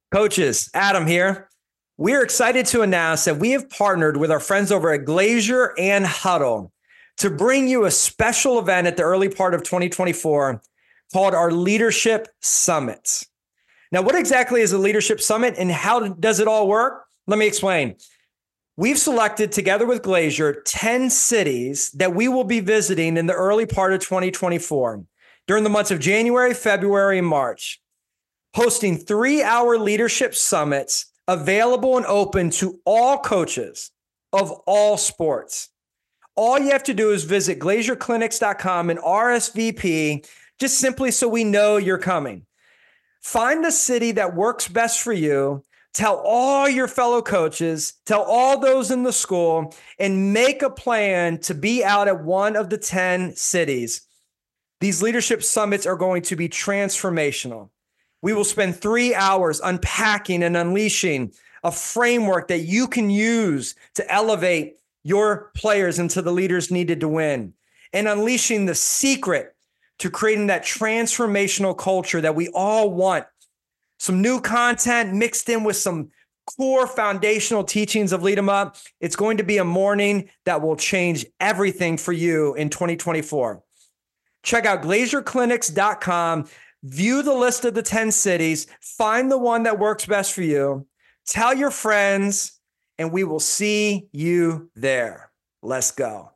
Coaches, Adam here. We're excited to announce that we have partnered with our friends over at Glazier and Huddle to bring you a special event at the early part of 2024 called our Leadership Summit. Now, what exactly is a Leadership Summit and how does it all work? Let me explain. We've selected, together with Glazier, 10 cities that we will be visiting in the early part of 2024 during the months of January, February, and March, hosting 3-hour leadership summits available and open to all coaches of all sports. All you have to do is visit glazierclinics.com and RSVP, just simply so we know you're coming. Find the city that works best for you. Tell all your fellow coaches, tell all those in the school, and make a plan to be out at one of the 10 cities. These leadership summits are going to be transformational. We will spend 3 hours unpacking and unleashing a framework that you can use to elevate your players into the leaders needed to win, and unleashing the secret to creating that transformational culture that we all want. Some new content mixed in with some core foundational teachings of Lead 'em Up. It's going to be a morning that will change everything for you in 2024. Check out glazierclinics.com. View the list of the 10 cities, find the one that works best for you, tell your friends, and we will see you there. Let's go.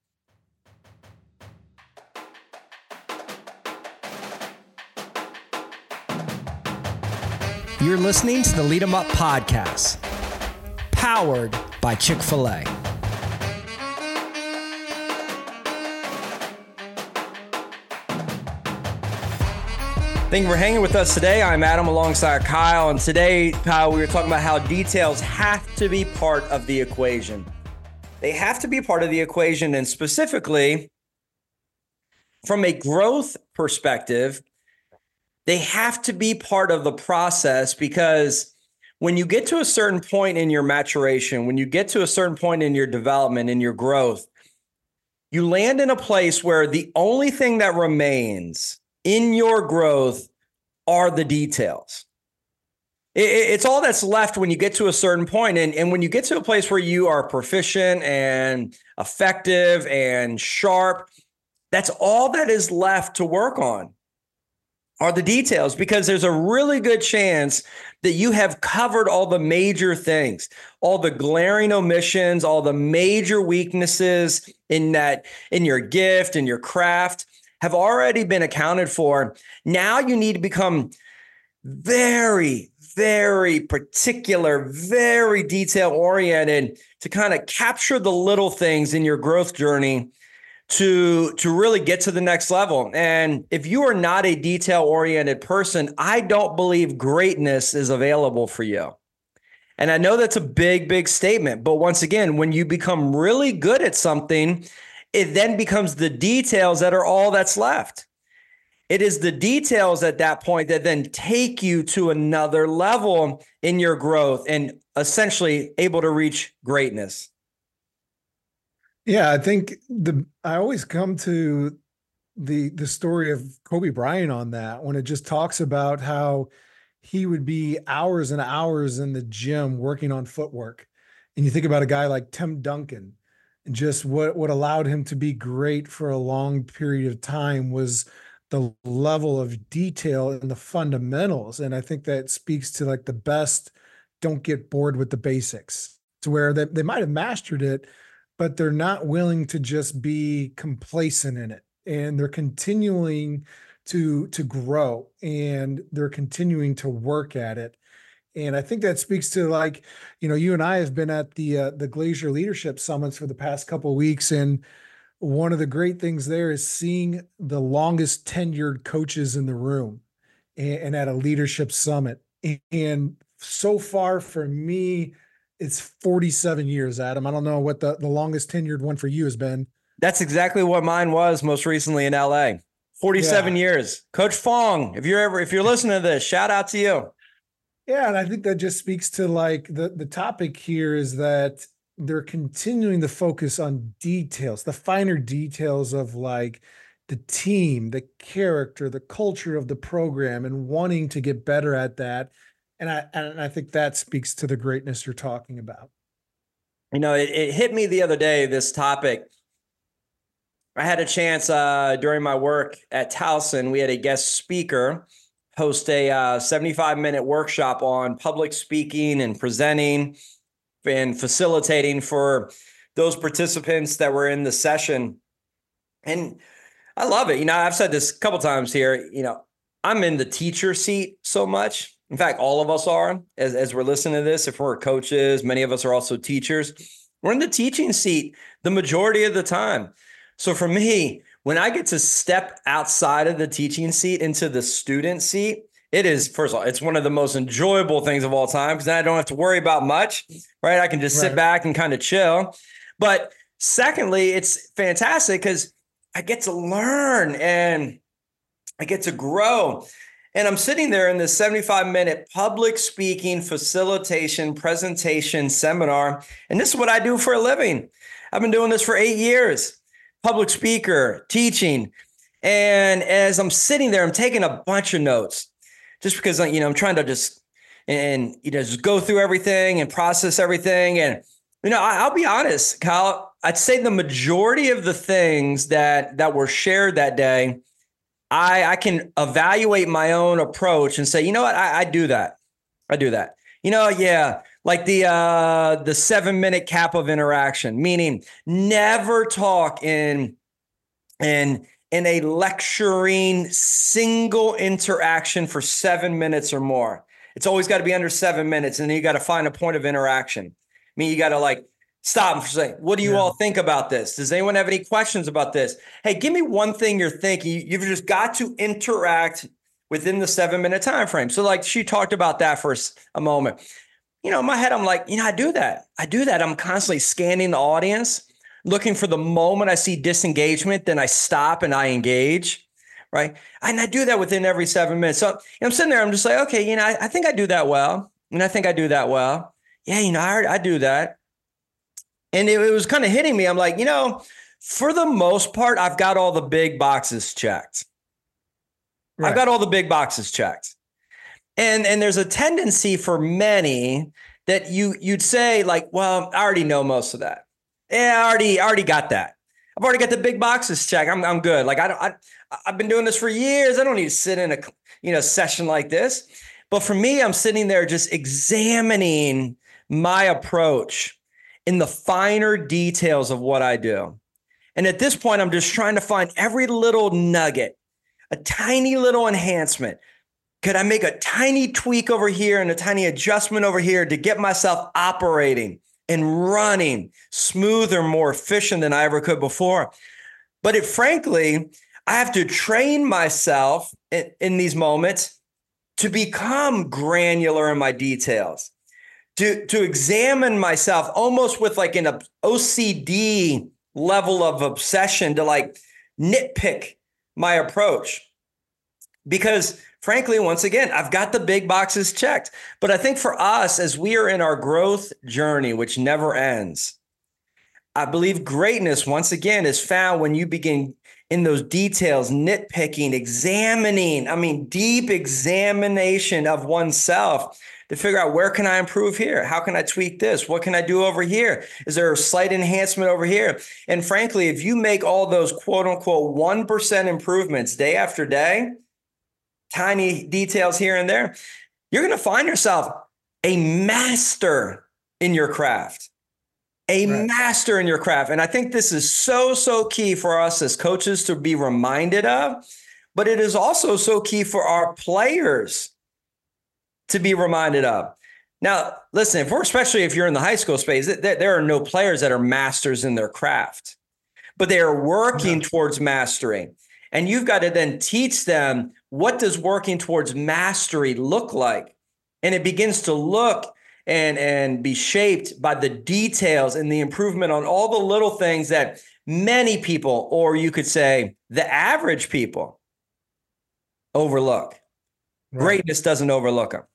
You're listening to the Lead 'em Up podcast, powered by Chick-fil-A. Thank you for hanging with us today. I'm Adam alongside Kyle. And today, Kyle, we were talking about how details have to be part of the equation. They have to be part of the equation. And specifically, from a growth perspective, they have to be part of the process, because when you get to a certain point in your maturation, when you get to a certain point in your development, in your growth, you land in a place where the only thing that remains in your growth are the details. It's all that's left when you get to a certain point. And when you get to a place where you are proficient and effective and sharp, that's all that is left to work on are the details, because there's a really good chance that you have covered all the major things, all the glaring omissions, all the major weaknesses in your gift and your craft have already been accounted for. Now you need to become very, very particular, very detail oriented to kind of capture the little things in your growth journey to really get to the next level. And if you are not a detail-oriented person, I don't believe greatness is available for you. And I know that's a big, big statement. But once again, when you become really good at something, it then becomes the details that are all that's left. It is the details at that point that then take you to another level in your growth and essentially able to reach greatness. Yeah, I think I always come to the story of Kobe Bryant on that, when it just talks about how he would be hours and hours in the gym working on footwork. And you think about a guy like Tim Duncan, and just what allowed him to be great for a long period of time was the level of detail and the fundamentals. And I think that speaks to like the best don't get bored with the basics, to where they might have mastered it, but they're not willing to just be complacent in it. And they're continuing to grow, and they're continuing to work at it. And I think that speaks to, like, you and I have been at the Glazier Leadership Summits for the past couple of weeks. And one of the great things there is seeing the longest tenured coaches in the room and at a leadership summit. And so far for me, it's 47 years, Adam. I don't know what the longest tenured one for you has been. That's exactly what mine was most recently in LA. 47 years. Coach Fong, if you're listening to this, shout out to you. Yeah, and I think that just speaks to like the topic here is that they're continuing to focus on details, the finer details of like the team, the character, the culture of the program, and wanting to get better at that. And I think that speaks to the greatness you're talking about. You know, it hit me the other day, this topic. I had a chance during my work at Towson. We had a guest speaker host a 75-minute workshop on public speaking and presenting and facilitating for those participants that were in the session. And I love it. You know, I've said this a couple times here, you know, I'm in the teacher seat so much. In fact, all of us are, as we're listening to this. If we're coaches, many of us are also teachers. We're in the teaching seat the majority of the time. So for me, when I get to step outside of the teaching seat into the student seat, it is, first of all, it's one of the most enjoyable things of all time, because then I don't have to worry about much, right? I can just sit back and kind of chill. But secondly, it's fantastic because I get to learn and I get to grow. And I'm sitting there in this 75-minute public speaking, facilitation, presentation seminar. And this is what I do for a living. I've been doing this for 8 years, public speaker, teaching. And as I'm sitting there, I'm taking a bunch of notes just because, you know, I'm trying to just go through everything and process everything. And, you know, I'll be honest, Kyle, I'd say the majority of the things that were shared that day, I can evaluate my own approach and say, you know what, I do that. I do that. You know, yeah, like the 7-minute cap of interaction, meaning never talk in a lecturing single interaction for 7 minutes or more. It's always got to be under 7 minutes, and then you got to find a point of interaction. I mean, you got to like stop and say, what do you all think about this? Does anyone have any questions about this? Hey, give me one thing you're thinking. You've just got to interact within the 7-minute time frame. So like she talked about that for a moment. You know, in my head, I'm like, you know, I do that. I'm constantly scanning the audience, looking for the moment I see disengagement, then I stop and I engage, right? And I do that within every 7 minutes. So I'm sitting there, I'm just like, okay, you know, I think I do that well. And I think I do that well. Yeah, you know, I do that. And it was kind of hitting me. I'm like, you know, for the most part, I've got all the big boxes checked. Right. I've got all the big boxes checked. And there's a tendency for many that you'd say like, well, I already know most of that. Yeah, I already got that. I've already got the big boxes checked. I'm good. Like I've been doing this for years. I don't need to sit in a session like this. But for me, I'm sitting there just examining my approach in the finer details of what I do. And at this point, I'm just trying to find every little nugget, a tiny little enhancement. Could I make a tiny tweak over here and a tiny adjustment over here to get myself operating and running smoother, more efficient than I ever could before? But frankly, I have to train myself in these moments to become granular in my details, to examine myself almost with like an OCD level of obsession to like nitpick my approach. Because frankly, once again, I've got the big boxes checked. But I think for us, as we are in our growth journey, which never ends, I believe greatness, once again, is found when you begin in those details, nitpicking, examining, deep examination of oneself to figure out, where can I improve here? How can I tweak this? What can I do over here? Is there a slight enhancement over here? And frankly, if you make all those quote unquote 1% improvements day after day, tiny details here and there, you're going to find yourself a master in your craft, master in your craft. And I think this is so key for us as coaches to be reminded of, but it is also so key for our players to be reminded of. Now, listen, especially if you're in the high school space, there are no players that are masters in their craft, but they are working towards mastering. And you've got to then teach them, what does working towards mastery look like? And it begins to look and be shaped by the details and the improvement on all the little things that many people, or you could say the average people, overlook. Right. Greatness doesn't overlook them.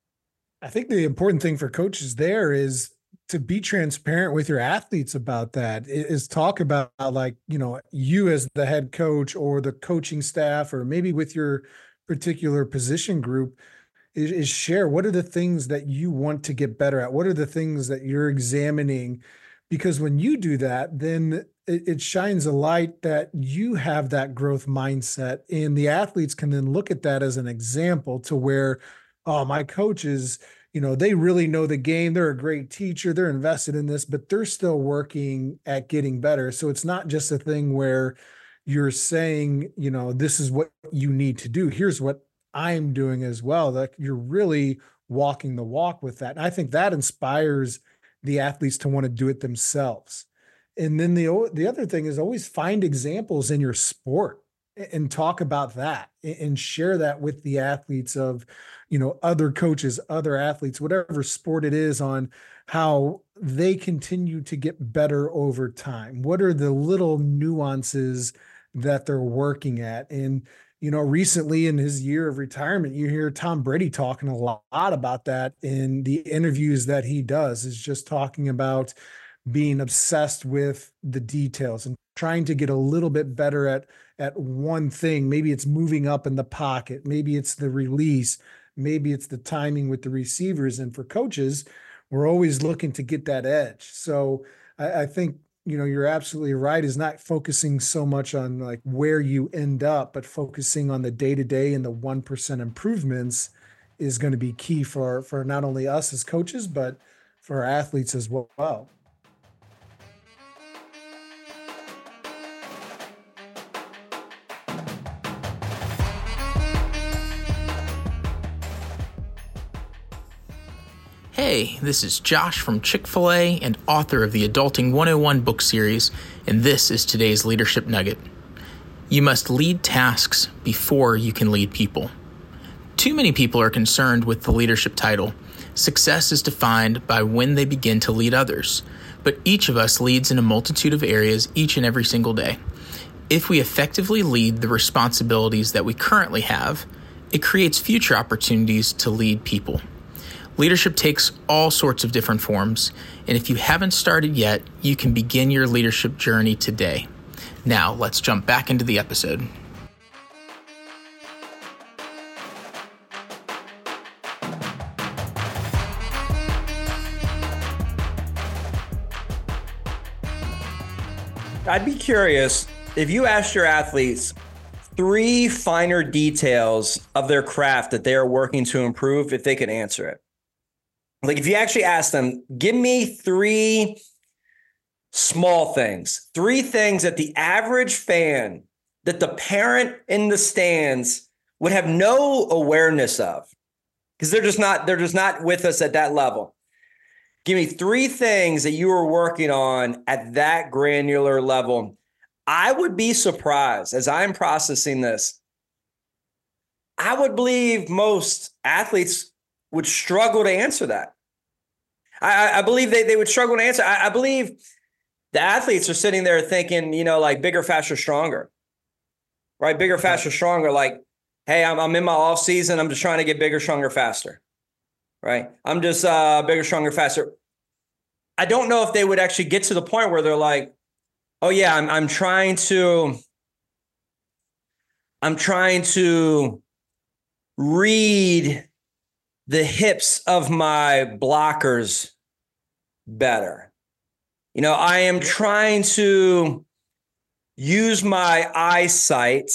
I think the important thing for coaches there is to be transparent with your athletes about that, is talk about, like, you know, you as the head coach or the coaching staff, or maybe with your particular position group, is share what are the things that you want to get better at? What are the things that you're examining? Because when you do that, then it shines a light that you have that growth mindset, and the athletes can then look at that as an example to where, oh, my coach is, they really know the game. They're a great teacher. They're invested in this, but they're still working at getting better. So it's not just a thing where you're saying, this is what you need to do. Here's what I'm doing as well. Like, you're really walking the walk with that. And I think that inspires the athletes to want to do it themselves. And then the other thing is always find examples in your sport and talk about that and share that with the athletes of, other coaches, other athletes, whatever sport it is, on how they continue to get better over time. What are the little nuances that they're working at? And, recently in his year of retirement, you hear Tom Brady talking a lot about that in the interviews that he does, is just talking about being obsessed with the details and trying to get a little bit better at one thing. Maybe it's moving up in the pocket. Maybe it's the release. Maybe it's the timing with the receivers. And for coaches, we're always looking to get that edge. So I think, you're absolutely right, is not focusing so much on like where you end up, but focusing on the day-to-day and the 1% improvements is going to be key for not only us as coaches, but for our athletes as well. Hey, this is Josh from Chick-fil-A and author of the Adulting 101 book series, and this is today's Leadership Nugget. You must lead tasks before you can lead people. Too many people are concerned with the leadership title. Success is defined by when they begin to lead others, but each of us leads in a multitude of areas each and every single day. If we effectively lead the responsibilities that we currently have, it creates future opportunities to lead people. Leadership takes all sorts of different forms, and if you haven't started yet, you can begin your leadership journey today. Now, let's jump back into the episode. I'd be curious if you asked your athletes 3 finer details of their craft that they are working to improve, if they could answer it. Like, if you actually ask them, give me 3 small things, 3 things that the average fan, that the parent in the stands would have no awareness of, because they're just not with us at that level. Give me 3 things that you were working on at that granular level. I would be surprised as I'm processing this. I would believe most athletes would struggle to answer that. I believe they would struggle to answer. I believe the athletes are sitting there thinking, like bigger, faster, stronger, right? Bigger, faster, stronger. Like, hey, I'm in my off season. I'm just trying to get bigger, stronger, faster, right? I'm just bigger, stronger, faster. I don't know if they would actually get to the point where they're like, oh yeah, I'm trying to read the hips of my blockers better. I am trying to use my eyesight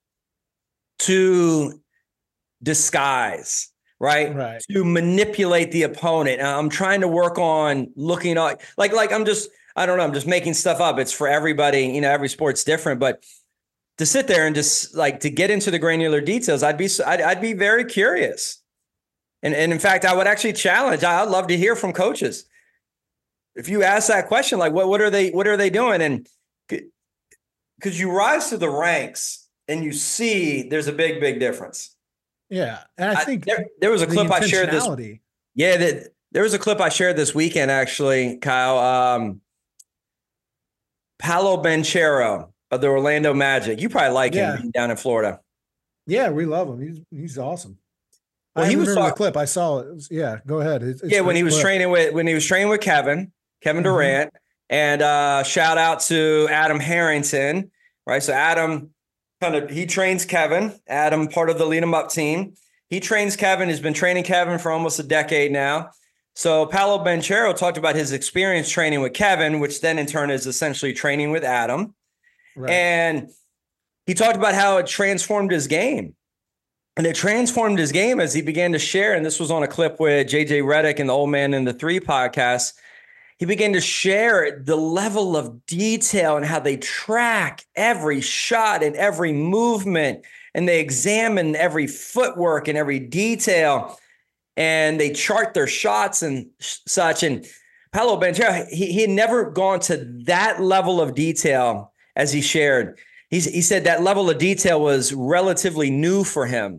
to disguise, right? To manipulate the opponent. I'm trying to work on looking like I'm just making stuff up. It's for everybody, every sport's different, but to sit there and just like to get into the granular details, I'd be very curious. And in fact, I would actually challenge. I'd love to hear from coaches. If you ask that question, like what are they doing? And because you rise to the ranks and you see there's a big, big difference. Yeah. And I think there was a clip I shared this. Yeah. There was a clip I shared this weekend, actually, Kyle. Paolo Banchero of the Orlando Magic. You probably like him down in Florida. Yeah, we love him. He's awesome. Well, he was the clip. I saw it. Go ahead. When he was training with Kevin Durant, and shout out to Adam Harrington, right? So Adam he trains Kevin. Adam, part of the Lead 'em Up team, He trains Kevin, has been training Kevin for almost a decade now. So Paolo Banchero talked about his experience training with Kevin, which then in turn is essentially training with Adam. Right. And he talked about how it transformed his game. And it transformed his game as he began to share, and this was on a clip with JJ Redick and the Old Man and the Three podcast. He began to share the level of detail and how they track every shot and every movement, and they examine every footwork and every detail, and they chart their shots and such. And Paolo Banchero, he had never gone to that level of detail as he shared. He said that level of detail was relatively new for him.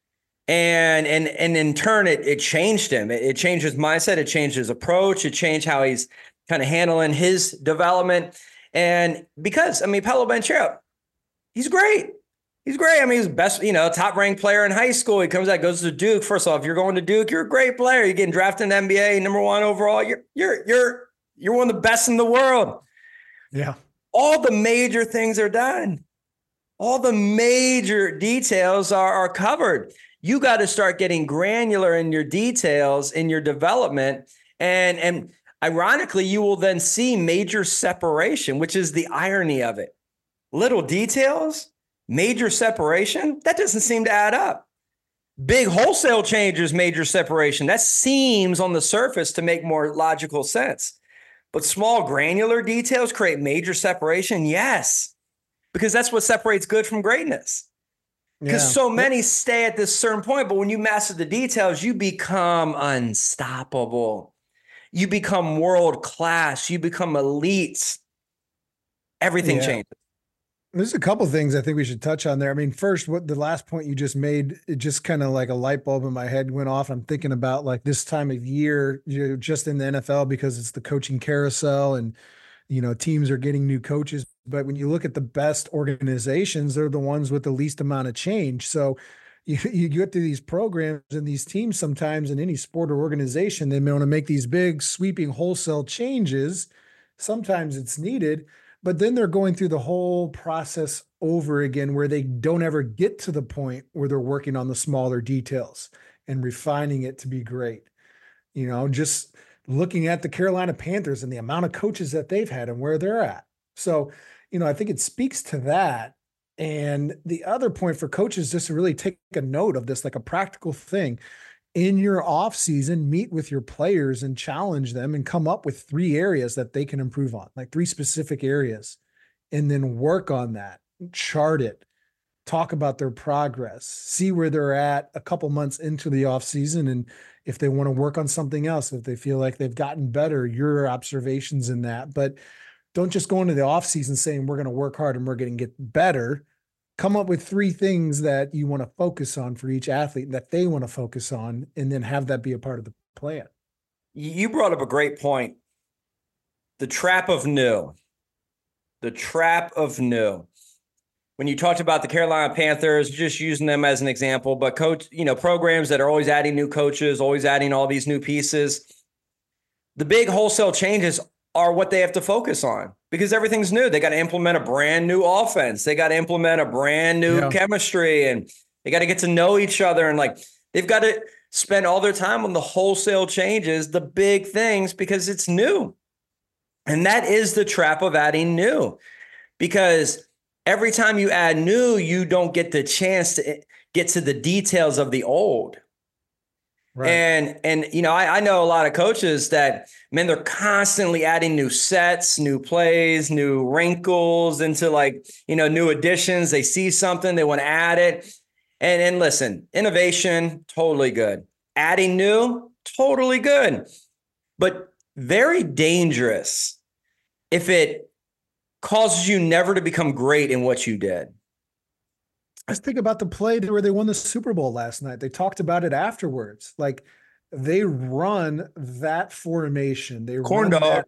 And in turn, it changed him. It changed his mindset. It changed his approach. It changed how he's kind of handling his development. And because, I mean, Paolo Banchero, he's great. He's great. I mean, he's best, top ranked player in high school. He comes out, goes to Duke. First off, if you're going to Duke, you're a great player. You're getting drafted in the NBA, number 1 overall. You're one of the best in the world. Yeah. All the major things are done. All the major details are covered. You got to start getting granular in your details in your development. And ironically, you will then see major separation, which is the irony of it. Little details, major separation, that doesn't seem to add up. Big wholesale changes, major separation. That seems on the surface to make more logical sense. But small granular details create major separation. Yes, because that's what separates good from greatness. Because so many stay at this certain point, but when you master the details, you become unstoppable. You become world class. You become elite. Everything changes. There's a couple of things I think we should touch on there. I mean, first, what the last point you just made, it just kind of like a light bulb in my head went off. I'm thinking about like this time of year, just in the NFL, because it's the coaching carousel and, teams are getting new coaches. But when you look at the best organizations, they're the ones with the least amount of change. So you get to these programs and these teams sometimes in any sport or organization, they may want to make these big sweeping wholesale changes. Sometimes it's needed, but then they're going through the whole process over again where they don't ever get to the point where they're working on the smaller details and refining it to be great. Just looking at the Carolina Panthers and the amount of coaches that they've had and where they're at. So, I think it speaks to that. And the other point for coaches, just to really take a note of this, like a practical thing in your off season, meet with your players and challenge them and come up with 3 areas that they can improve on, like 3 specific areas, and then work on that, chart it, talk about their progress, see where they're at a couple months into the off season. And if they want to work on something else, if they feel like they've gotten better, your observations in that. But don't just go into the off season saying we're going to work hard and we're going to get better. Come up with 3 things that you want to focus on for each athlete that they want to focus on, and then have that be a part of the plan. You brought up a great point. The trap of new. The trap of new. When you talked about the Carolina Panthers, just using them as an example, but programs that are always adding new coaches, always adding all these new pieces. The big wholesale changes are what they have to focus on because everything's new. They got to implement a brand new offense. They got to implement a brand new chemistry, and they got to get to know each other. And they've got to spend all their time on the wholesale changes, the big things, because it's new. And that is the trap of adding new, because every time you add new, you don't get the chance to get to the details of the old. Right. And I know a lot of coaches that, man, they're constantly adding new sets, new plays, new wrinkles into new additions. They see something, they want to add it. And listen, innovation, totally good. Adding new, totally good. But very dangerous if it causes you never to become great in what you did. Let's think about the play where they won the Super Bowl last night. They talked about it afterwards. Like, they run that formation. Corn dog.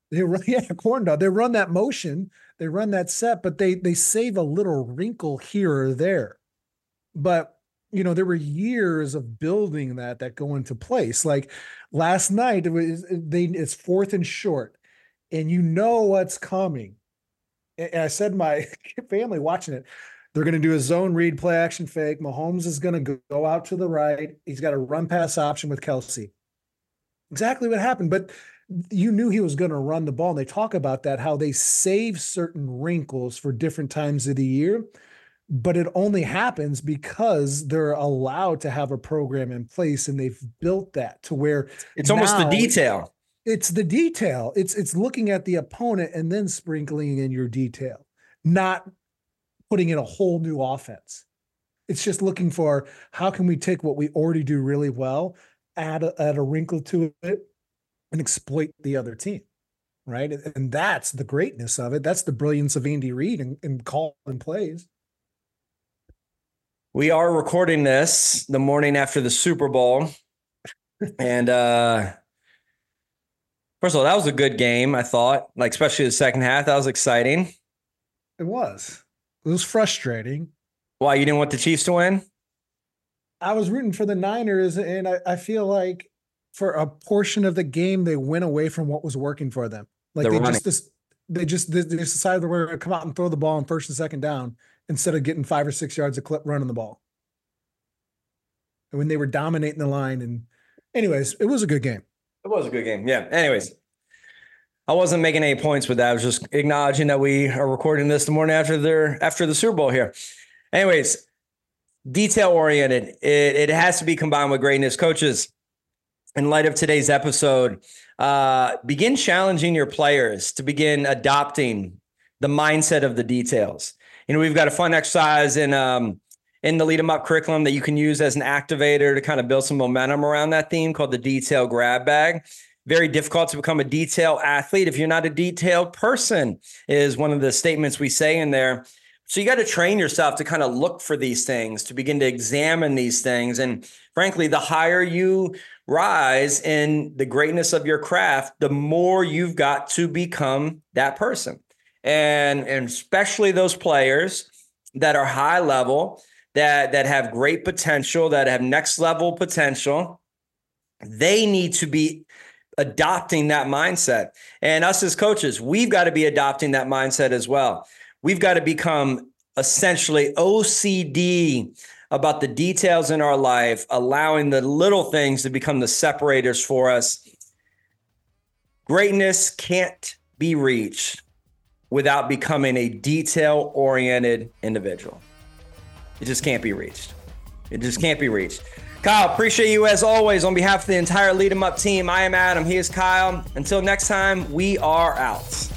Corn dog. They run that motion. They run that set, but they save a little wrinkle here or there. But, there were years of building that go into place. Like last night, it's 4th and short, and what's coming. And I said to my family watching it, They're going to do a zone read, play action fake. Mahomes is going to go out to the right. He's got a run pass option with Kelsey. Exactly what happened. But you knew he was going to run the ball. And they talk about that, how they save certain wrinkles for different times of the year. But it only happens because they're allowed to have a program in place, and they've built that to where it's almost the detail. It's the detail. It's looking at the opponent and then sprinkling in your detail, not putting in a whole new offense. It's just looking for how can we take what we already do really well, add a wrinkle to it, and exploit the other team, right? And that's the greatness of it. That's the brilliance of Andy Reid and calling plays. We are recording this the morning after the Super Bowl. And first of all, that was a good game, I thought. Like, especially the second half. That was exciting. It was. It was frustrating. Why, you didn't want the Chiefs to win? I was rooting for the Niners, and I feel like for a portion of the game, they went away from what was working for them. Like they decided they were going to come out and throw the ball on first and second down instead of getting 5 or 6 yards of clip running the ball. And when they were dominating the line. And anyways, it was a good game. It was a good game. Yeah. Anyways, I wasn't making any points with that. I was just acknowledging that we are recording this the morning after the Super Bowl here. Anyways, detail oriented. It has to be combined with greatness. Coaches, in light of today's episode, begin challenging your players to begin adopting the mindset of the details. You know, we've got a fun exercise in the Lead 'em Up curriculum that you can use as an activator to kind of build some momentum around that theme, called the detail grab bag. Very difficult to become a detail athlete if you're not a detailed person, is one of the statements we say in there. So you got to train yourself to kind of look for these things, to begin to examine these things. And frankly, the higher you rise in the greatness of your craft, the more you've got to become that person. And especially those players that are high level, that have great potential, that have next level potential, they need to be adopting that mindset. And us as coaches, we've got to be adopting that mindset as well. We've got to become essentially OCD about the details in our life, allowing the little things to become the separators for us. Greatness can't be reached without becoming a detail-oriented individual. It just can't be reached. It just can't be reached. Kyle, appreciate you as always. On behalf of the entire Lead 'em Up team, I am Adam. He is Kyle. Until next time, we are out.